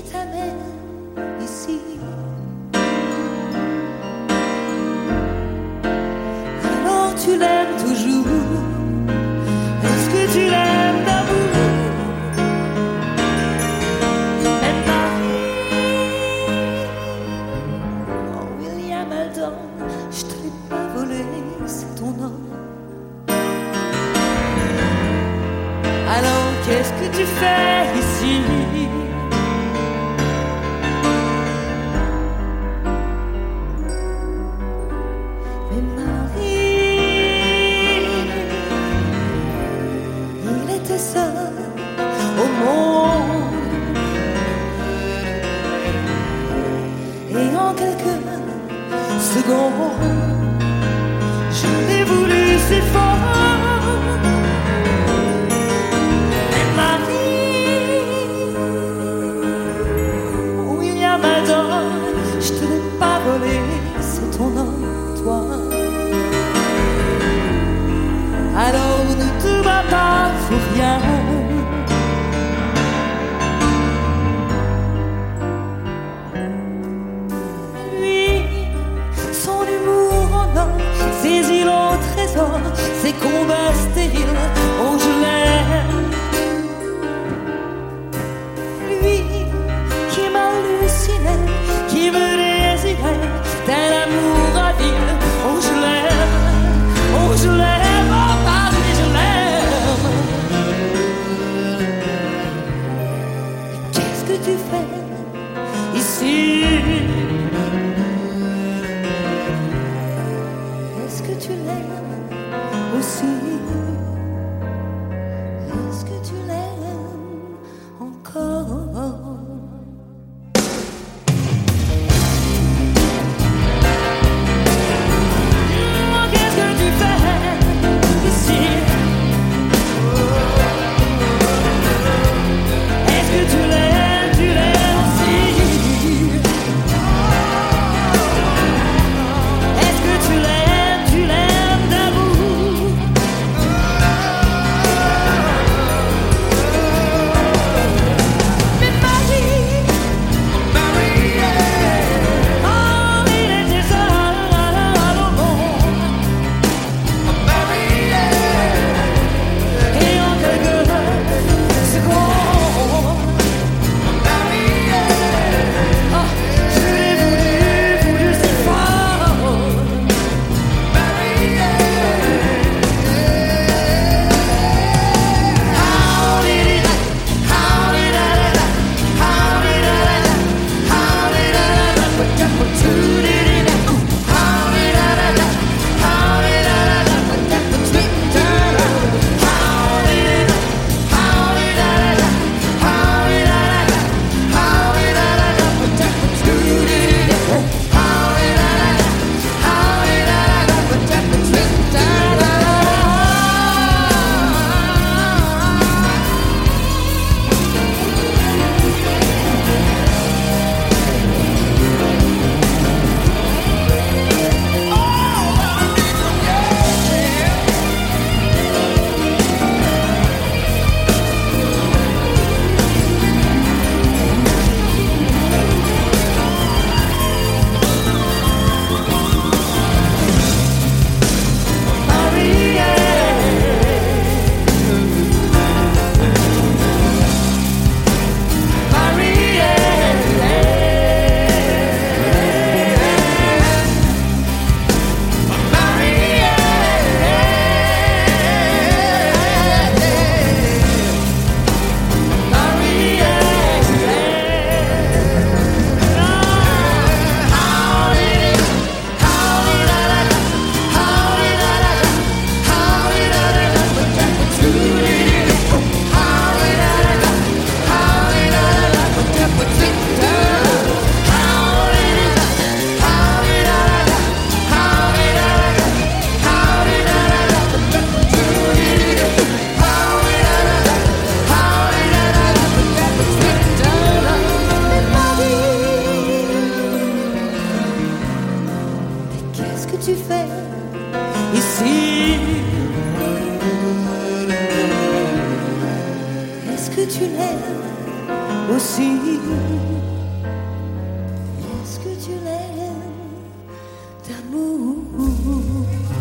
t'amène ici. Alors tu l'aimes toujours? Est-ce que tu l'aimes d'amour? Elle Marie, oh William Alden, je te l'ai pas volé, c'est ton nom. Alors qu'est-ce que tu fais ici? Mais Marie, il était seul au monde, et en quelques secondes je l'ai voulu si fort. Mais Marie, William Alden, je te l'ai pas volé, c'est ton nom, toi. Alors ne te bats pas pour rien. Lui, son humour en or, ses îles au trésor, ses combats stériles, oh je l'aime. Lui qui m'hallucinait, qui me désirait, tel amour à ville, oh je l'aime, oh je l'aime, oh Paris je l'aime. Qu'est-ce que tu fais ici? Est-ce que tu l'aimes aussi? Est-ce que tu l'aimes encore? Qu'est-ce que tu fais ici? Est-ce que tu l'aimes aussi? Est-ce que tu l'aimes d'amour? Mais Marie, oh il était seul au monde, et en quelques secondes, oh je l'ai voulu si fort. Tu fais ici? Est-ce que tu l'aimes aussi. Est-ce que tu l'aimes d'amour?